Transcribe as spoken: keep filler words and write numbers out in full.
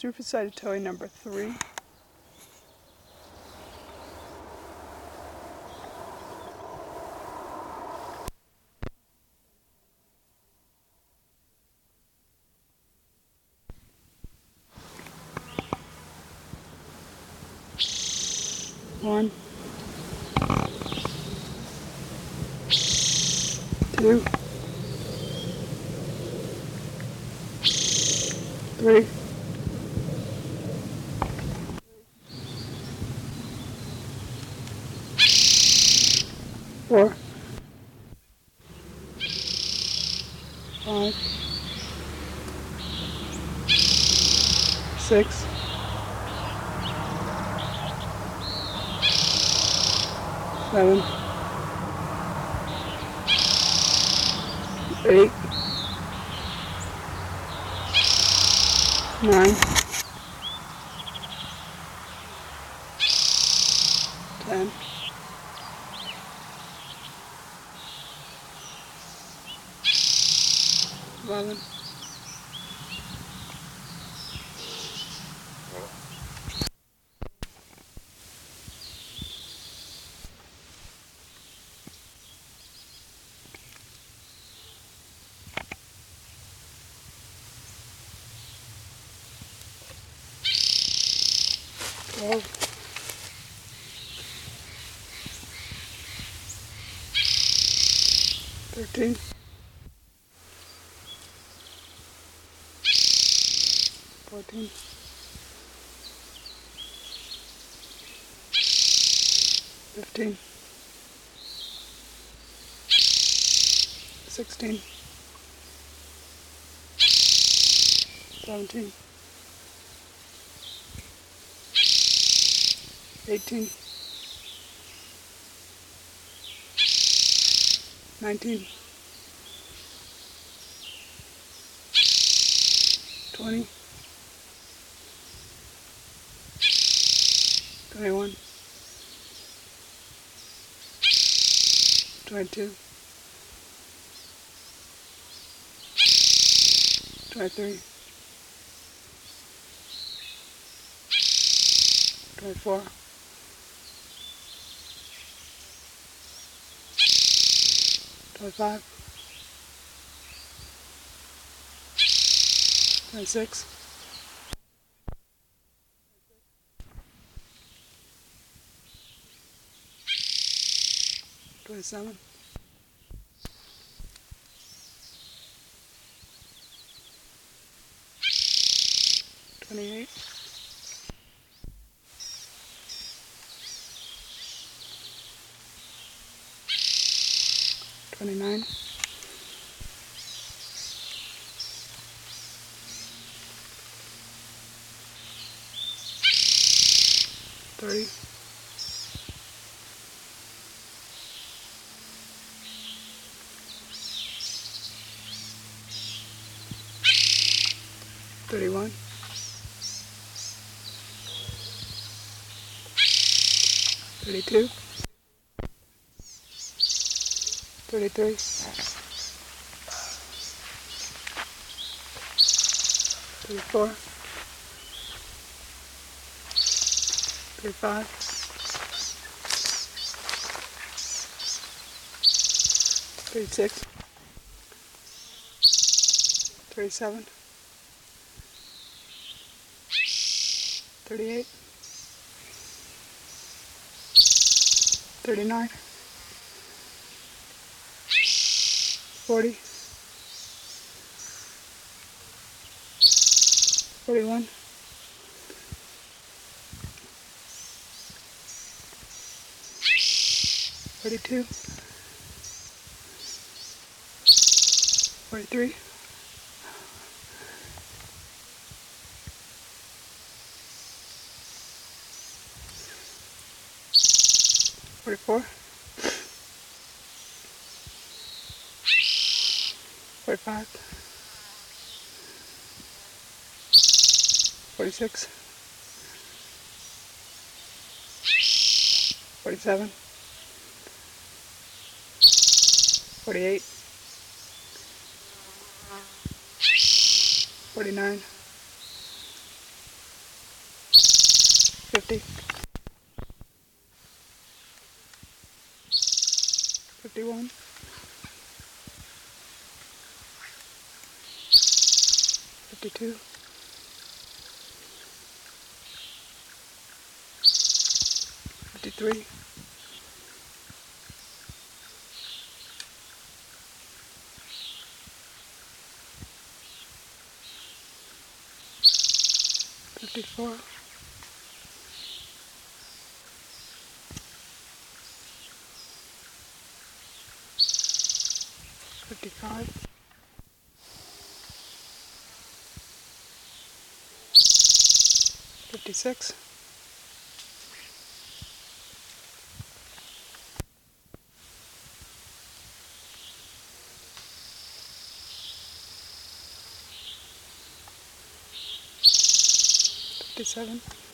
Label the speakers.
Speaker 1: Supersided toy number three. One, two, three, four, five, six, seven, eight, nine, ten, eleven, twelve, thirteen, fourteen, fifteen, sixteen, seventeen, eighteen, nineteen, twenty, twenty-one, twenty-two, twenty-three, twenty-four, twenty-five, twenty-six, twenty-seven, twenty-eight, twenty-nine, thirty, thirty-one, thirty-two, thirty-three, thirty-four, thirty-five, thirty-six, thirty-seven, thirty-eight, thirty-nine, forty, forty-one, forty-two, forty-three, forty-four, forty-five, forty-six, forty-seven, forty-eight, forty-nine, fifty, fifty-one, fifty-two, fifty-three, fifty-four, fifty-five, fifty-six, fifty-seven,